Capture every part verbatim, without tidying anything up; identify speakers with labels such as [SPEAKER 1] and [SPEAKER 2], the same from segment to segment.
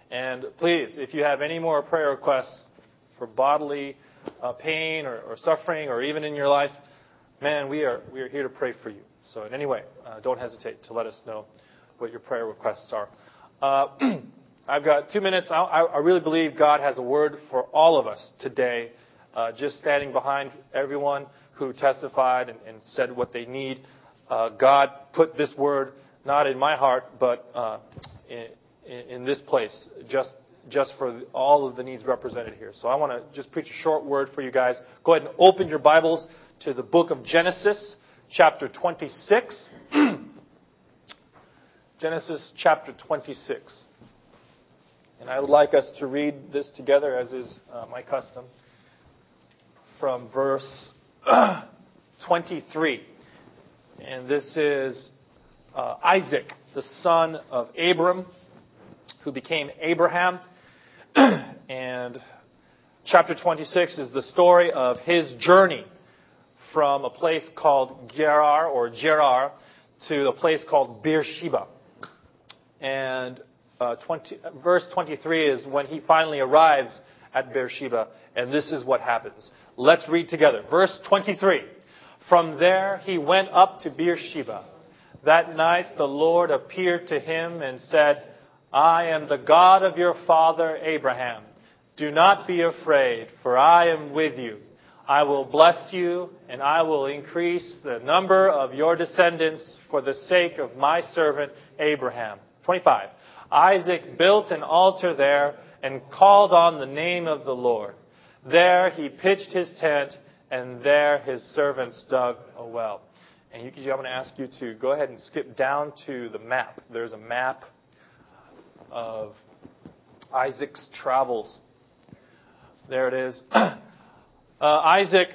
[SPEAKER 1] And please, if you have any more prayer requests for bodily uh, pain or, or suffering or even in your life, man, we are we are here to pray for you. So in any way, uh, don't hesitate to let us know what your prayer requests are. Uh, I've got two minutes. I, I really believe God has a word for all of us today. Uh, just standing behind everyone who testified and, and said what they need. Uh, God put this word not in my heart, but uh, in, in this place, just just for all of the needs represented here. So I want to just preach a short word for you guys. Go ahead and open your Bibles to the book of Genesis, chapter twenty-six. Genesis chapter twenty-six. And I would like us to read this together, as is uh, my custom, from verse twenty-three. And this is uh, Isaac, the son of Abram, who became Abraham. And chapter twenty-six is the story of his journey from a place called Gerar or Gerar to a place called Beersheba. And uh, twenty, verse twenty-three is when he finally arrives at Beersheba, and this is what happens. Let's read together. Verse twenty-three. From there he went up to Beersheba. That night the Lord appeared to him and said, I am the God of your father Abraham. Do not be afraid, for I am with you. I will bless you, and I will increase the number of your descendants for the sake of my servant Abraham. twenty-five. Isaac built an altar there and called on the name of the Lord. There he pitched his tent, and there his servants dug a well. And Yukiji, I'm going to ask you to go ahead and skip down to the map. There's a map of Isaac's travels. There it is. uh, Isaac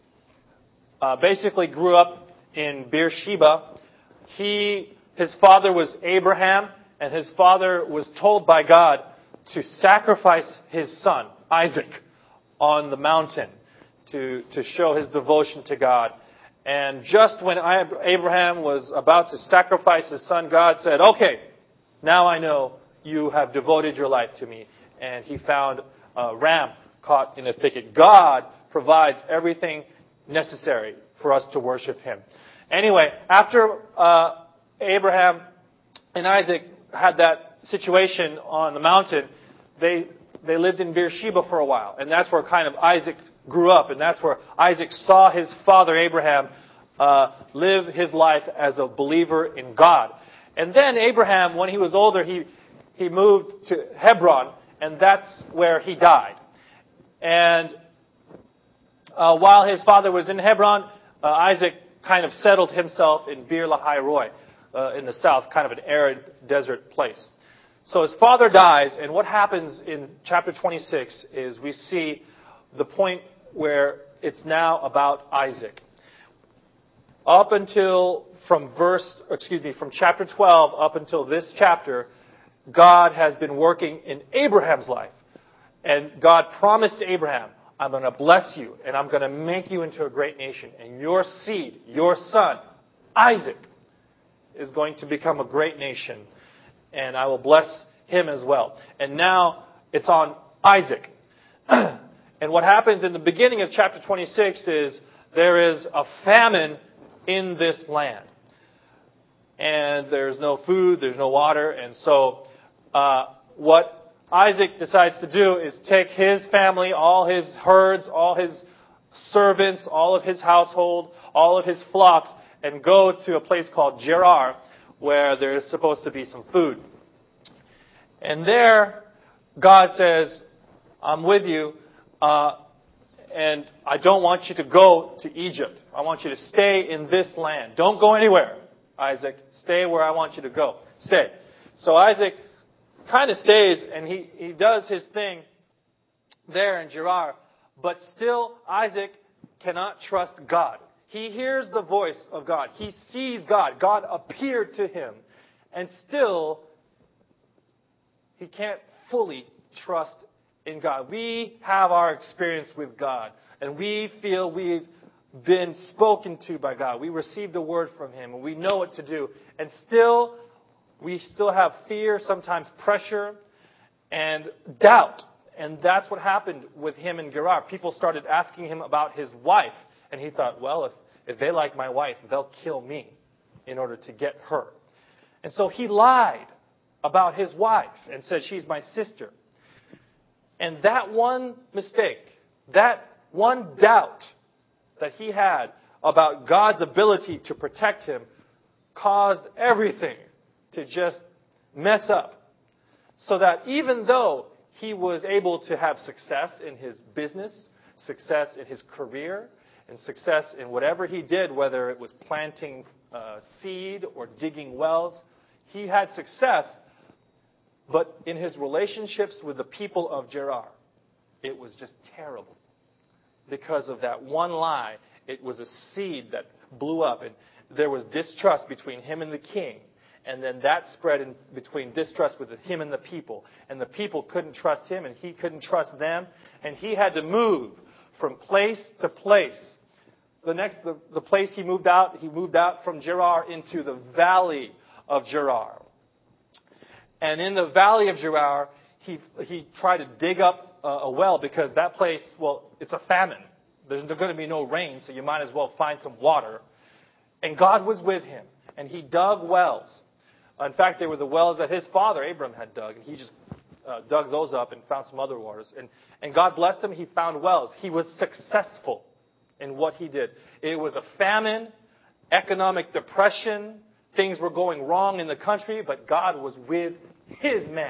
[SPEAKER 1] uh, basically grew up in Beersheba. He, his father was Abraham, and his father was told by God to sacrifice his son, Isaac, on the mountain to, to show his devotion to God. And just when Abraham was about to sacrifice his son, God said, okay, now I know you have devoted your life to me. And he found a ram caught in a thicket. God provides everything necessary for us to worship him. Anyway, after uh, Abraham and Isaac had that situation on the mountain, they they lived in Beersheba for a while. And that's where kind of Isaac grew up. And that's where Isaac saw his father Abraham uh, live his life as a believer in God. And then Abraham, when he was older, he, he moved to Hebron. And that's where he died. And uh, while his father was in Hebron, uh, Isaac kind of settled himself in Beer Lahai Roi uh, in the south, kind of an arid desert place. So his father dies, and what happens in chapter twenty-six is we see the point where it's now about Isaac. Up until from verse, excuse me, from chapter twelve up until this chapter, God has been working in Abraham's life. And God promised to Abraham, I'm going to bless you, and I'm going to make you into a great nation. And your seed, your son, Isaac, is going to become a great nation. And I will bless him as well. And now it's on Isaac. And what happens in the beginning of chapter twenty-six is there is a famine in this land. And there's no food, there's no water. And so uh, what Isaac decides to do is take his family, all his herds, all his servants, all of his household, all of his flocks, and go to a place called Gerar, where there's supposed to be some food. And there, God says, I'm with you, uh, and I don't want you to go to Egypt. I want you to stay in this land. Don't go anywhere, Isaac. Stay where I want you to go. Stay. So Isaac kind of stays, and he, he does his thing there in Gerar. But still, Isaac cannot trust God. He hears the voice of God. He sees God. God appeared to him. And still, he can't fully trust in God. We have our experience with God. And we feel we've been spoken to by God. We received a word from him. And we know what to do. And still, we still have fear, sometimes pressure. and doubt. And that's what happened with him and Gerar. People started asking him about his wife. And he thought, well, if, if they like my wife, they'll kill me in order to get her. And so he lied about his wife and said, she's my sister. And that one mistake, that one doubt that he had about God's ability to protect him caused everything to just mess up. So that even though he was able to have success in his business, success in his career, and success in whatever he did, whether it was planting uh, seed or digging wells, he had success. But in his relationships with the people of Gerar, it was just terrible. Because of that one lie, it was a seed that blew up. And there was distrust between him and the king. And then that spread in between distrust with him and the people. And the people couldn't trust him, and he couldn't trust them. And he had to move from place to place. The next, the, the place he moved out, he moved out from Gerar into the valley of Gerar. And in the valley of Gerar, he he tried to dig up a, a well because that place, well, it's a famine. There's going to be no rain, so you might as well find some water. And God was with him, and he dug wells. In fact, they were the wells that his father, Abram, had dug, and he just uh, dug those up and found some other waters. And, and God blessed him. He found wells. He was successful in what he did. It was a famine, economic depression. Things were going wrong in the country, but God was with his men.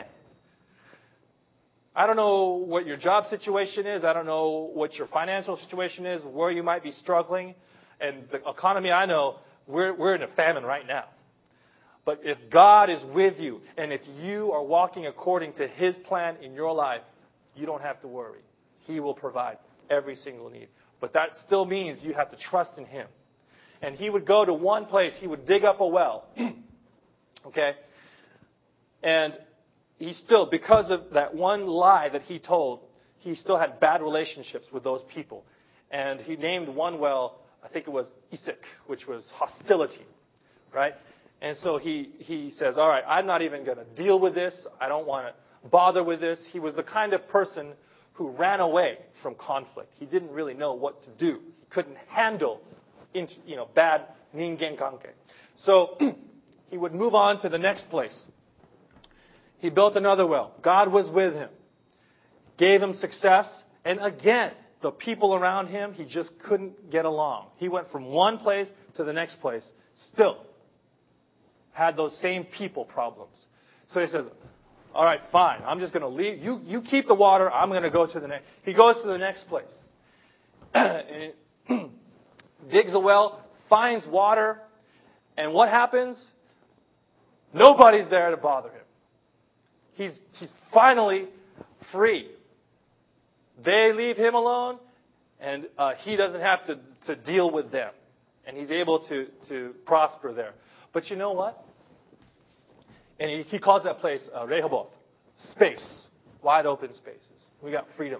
[SPEAKER 1] I don't know what your job situation is. I don't know what your financial situation is, where you might be struggling. And the economy, I know, we're, we're in a famine right now. But if God is with you, and if you are walking according to his plan in your life, you don't have to worry. He will provide every single need. But that still means you have to trust in him. And he would go to one place, he would dig up a well. Okay? And he still, because of that one lie that he told, he still had bad relationships with those people. And he named one well, I think it was Isaac, which was hostility. Right? And so he, he says, all right, I'm not even going to deal with this. I don't want to bother with this. He was the kind of person who ran away from conflict. He didn't really know what to do. He couldn't handle you know, bad ningen kanke. So he would move on to the next place. He built another well. God was with him. Gave him success. And again, the people around him, he just couldn't get along. He went from one place to the next place. Still had those same people problems. So he says, all right, fine. I'm just going to leave. You, you keep the water. I'm going to go to the next. He goes to the next place. And digs a well, finds water, and what happens? Nobody's there to bother him. He's, he's finally free. They leave him alone, and uh, he doesn't have to, to deal with them. And he's able to, to prosper there. But you know what? And he, he calls that place uh, Rehoboth, space, wide open spaces. We got freedom.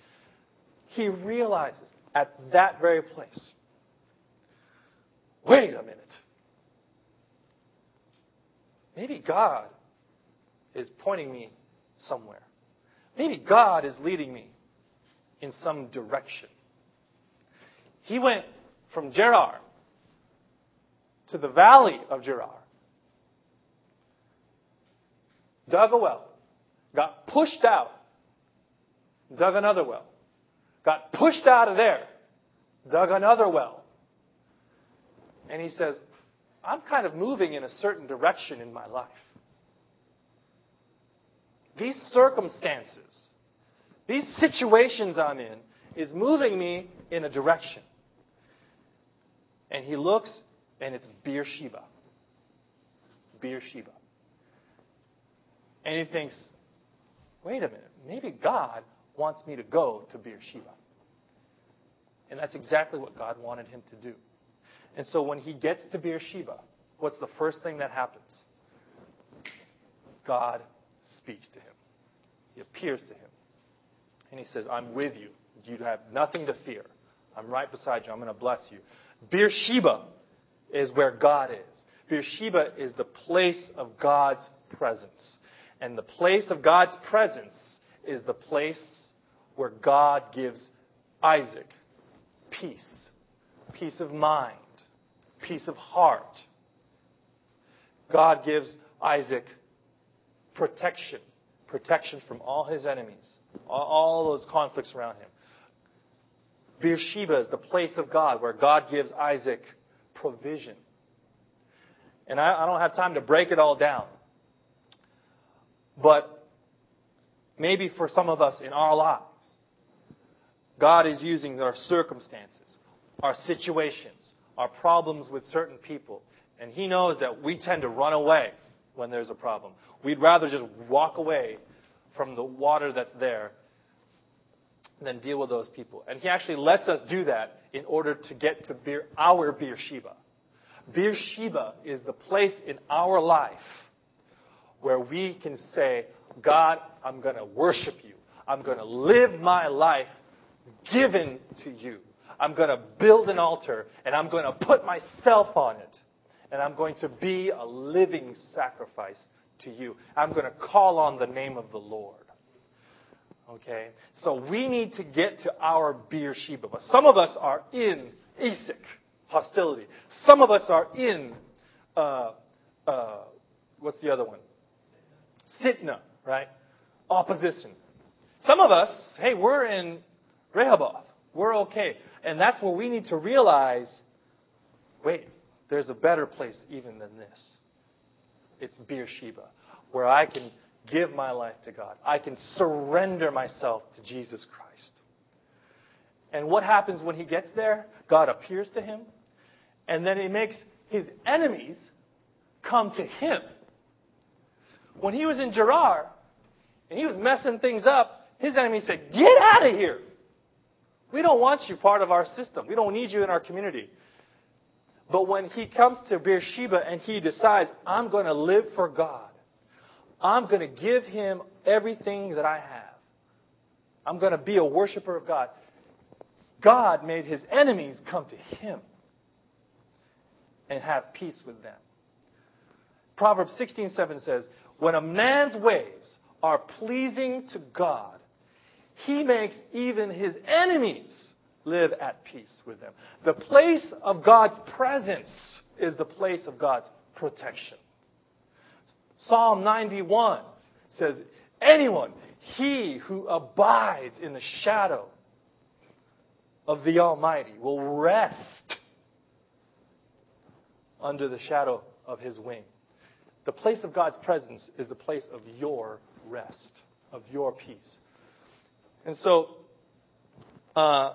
[SPEAKER 1] He realizes at that very place, wait a minute. Maybe God is pointing me somewhere. Maybe God is leading me in some direction. He went from Gerar to the valley of Gerar, dug a well, got pushed out, dug another well, got pushed out of there, dug another well. And he says, I'm kind of moving in a certain direction in my life. These circumstances, these situations I'm in, is moving me in a direction. And he looks, and it's Beersheba. Beersheba. And he thinks, wait a minute, maybe God wants me to go to Beersheba. And that's exactly what God wanted him to do. And so when he gets to Beersheba, what's the first thing that happens? God speaks to him. He appears to him. And he says, I'm with you. You have nothing to fear. I'm right beside you. I'm going to bless you. Beersheba is where God is. Beersheba is the place of God's presence. And the place of God's presence is the place where God gives Isaac peace, peace of mind, peace of heart. God gives Isaac protection, protection from all his enemies, all, all those conflicts around him. Beersheba is the place of God where God gives Isaac provision. And I, I don't have time to break it all down. But maybe for some of us in our lives, God is using our circumstances, our situations, our problems with certain people. And He knows that we tend to run away when there's a problem. We'd rather just walk away from the water that's there than deal with those people. And He actually lets us do that in order to get to Beer, our Beersheba. Beersheba is the place in our life where we can say, God, I'm going to worship you. I'm going to live my life given to you. I'm going to build an altar, and I'm going to put myself on it. And I'm going to be a living sacrifice to you. I'm going to call on the name of the Lord. Okay? So we need to get to our Beersheba. But some of us are in Esek, hostility. Some of us are in, uh, uh, what's the other one? Sitna, right? Opposition. Some of us, hey, we're in Rehoboth. We're okay. And that's where we need to realize, wait, there's a better place even than this. It's Beersheba, where I can give my life to God. I can surrender myself to Jesus Christ. And what happens when he gets there? God appears to him, and then he makes his enemies come to him. When he was in Gerar, and he was messing things up, his enemies said, get out of here. We don't want you part of our system. We don't need you in our community. But when he comes to Beersheba and he decides, I'm going to live for God. I'm going to give him everything that I have. I'm going to be a worshiper of God. God made his enemies come to him and have peace with them. Proverbs sixteen seven says, when a man's ways are pleasing to God, he makes even his enemies live at peace with them. The place of God's presence is the place of God's protection. Psalm ninety-one says, anyone, he who abides in the shadow of the Almighty will rest under the shadow of his wing. The place of God's presence is the place of your rest, of your peace. And so, uh,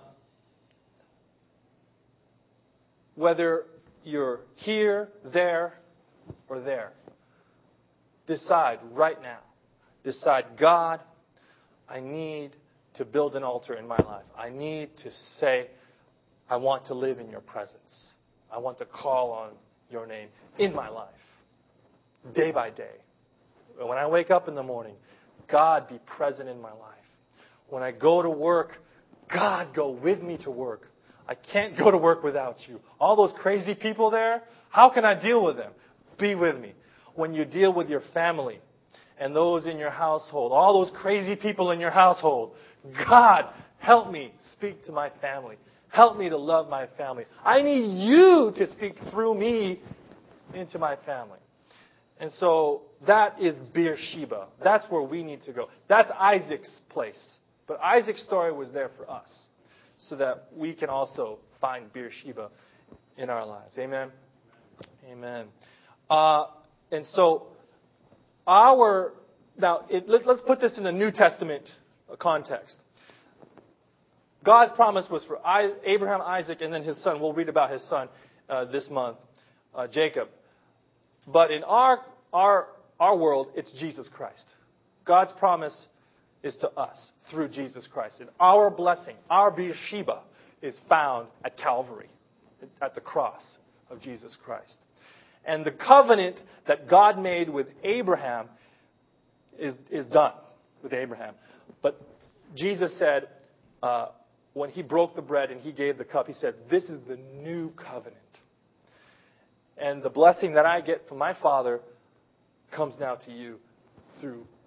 [SPEAKER 1] whether you're here, there, or there, decide right now. Decide, God, I need to build an altar in my life. I need to say, I want to live in your presence. I want to call on your name in my life, day by day. When I wake up in the morning, God, be present in my life. When I go to work, God, go with me to work. I can't go to work without you. All those crazy people there, how can I deal with them? Be with me. When you deal with your family and those in your household, all those crazy people in your household, God, help me speak to my family. Help me to love my family. I need you to speak through me into my family. And so that is Beersheba. That's where we need to go. That's Isaac's place. But Isaac's story was there for us so that we can also find Beersheba in our lives. Amen? Amen. Uh, and so our, now it, let, let's put this in the New Testament context. God's promise was for I, Abraham, Isaac, and then his son. We'll read about his son uh, this month, uh, Jacob. But in our our our world, it's Jesus Christ. God's promise is to us through Jesus Christ. And our blessing, our Beersheba, is found at Calvary, at the cross of Jesus Christ. And the covenant that God made with Abraham is, is done with Abraham. But Jesus said, uh, when he broke the bread and he gave the cup, he said, this is the new covenant. And the blessing that I get from my Father comes now to you through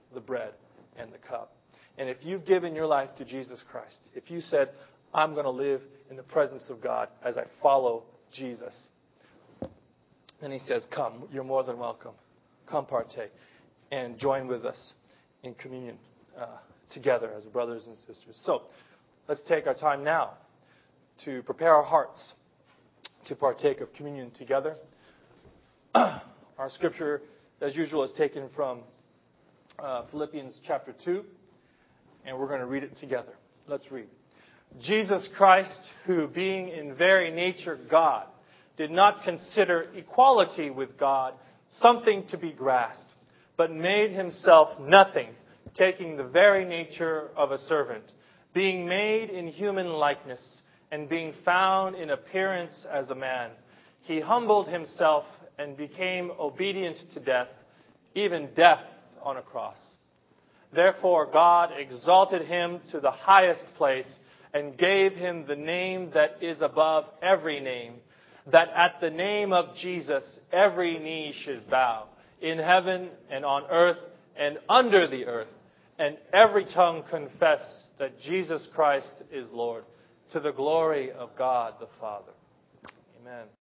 [SPEAKER 1] the bread and the cup. And if you've given your life to Jesus Christ, if you said, I'm going to live in the presence of God as I follow Jesus, then he says, come, you're more than welcome. Come partake and join with us in communion uh, together as brothers and sisters. So let's take our time now to prepare our hearts to partake of communion together. Our scripture, as usual, is taken from uh, Philippians chapter two, and we're going to read it together. Let's read. Jesus Christ, who being in very nature God, did not consider equality with God something to be grasped, but made himself nothing, taking the very nature of a servant, being made in human likeness, and being found in appearance as a man. He humbled himself and became obedient to death, even death on a cross. Therefore God exalted him to the highest place and gave him the name that is above every name, that at the name of Jesus every knee should bow, in heaven and on earth and under the earth, and every tongue confess that Jesus Christ is Lord, to the glory of God the Father. Amen.